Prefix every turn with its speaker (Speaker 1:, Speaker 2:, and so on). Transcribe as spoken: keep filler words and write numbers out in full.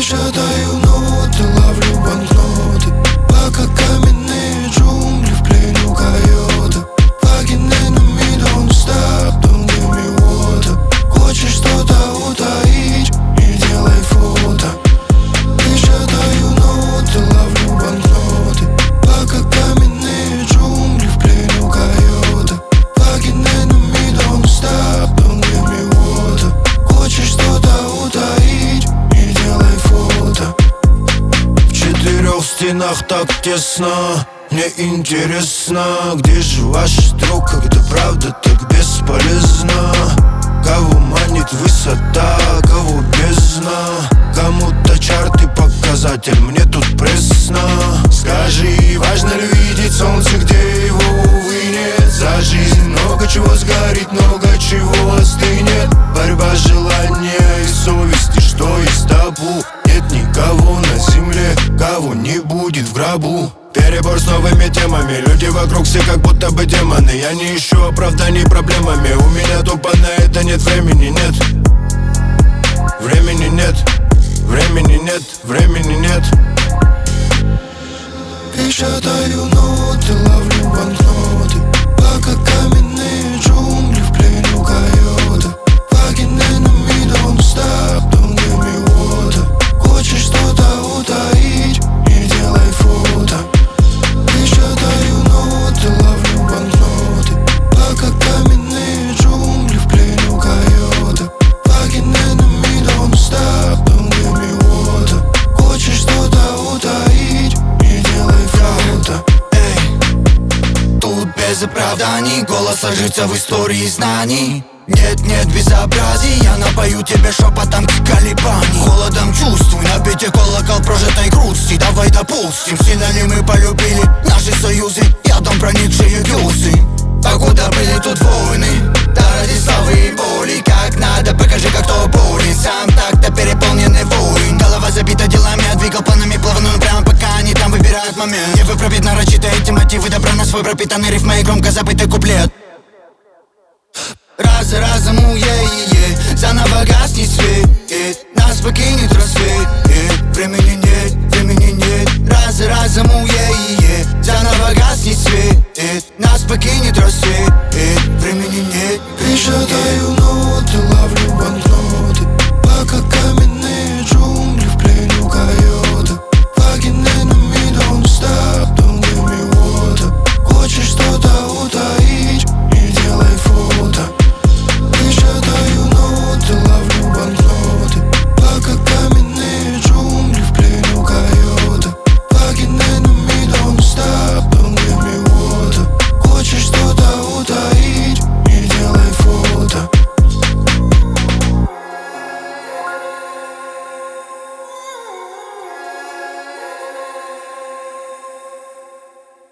Speaker 1: Печатаю ноты, ловлю банкноты, пока каменные джунгли в плену койота. Fucking enemy, don't stop, don't give me water. Хочешь что-то утаить, не делай фото. Печатаю ноты, ловлю банкноты, пока каменные джунгли в плену койота. Fucking enemy, don't stop, don't give me water. Хочешь что-то утаить, не делай фото. В четырех стенах так тесно, мне интересно, где же ваш друг, когда правда так бесполезна? Кого манит высота, кого бездна? Кому-то чарты показатель, мне тут пресно. Скажи, важно ли видеть солнце, где его, увы, нет? За жизнь много чего сгорит, много чего остынет. Борьба желания и совести, что есть табу. Нет никого на земле, кого не будет в гробу. Перебор с новыми темами, люди вокруг все как будто бы демоны. Я не ищу оправданий проблемами, у меня тупо на это нет времени, нет. Времени нет, времени нет, времени нет. Печатаю ноты, ловлю банкноты, пока каменные джунгли в плену койота. Fucking enemy, don't stop, don't give me water. Хочешь что-то утаить, не делай фото. Печатаю ноты, ловлю банкноты, пока каменные джунгли в плену койота. Fucking enemy, don't stop, don't give me water. Хочешь что-то утаить, не делай фото.
Speaker 2: Эй, тут без оправданий, голос ложится в истории знаний. Нет, нет безобразий, я напою тебе шепотом к колебаний. Холодом чувствуй, набейте колокол прожитой грусти. Давай допустим, сильно ли мы полюбили наши союзы, ядом проникшие гюзы. Покуда были тут войны, да ради славы и боли. Как надо, покажи, как кто болен. Сам так-то переполненный воин. Голова забита делами, я двигал планами, плавно, но прямо пока они там выбирают момент. Не выправить нарочито эти мотивы, добра на свой пропитанный рифмой и громко забытый куплет. Раз за разом, уе-е-е, заново гаснет свет, нас покинет рассвет.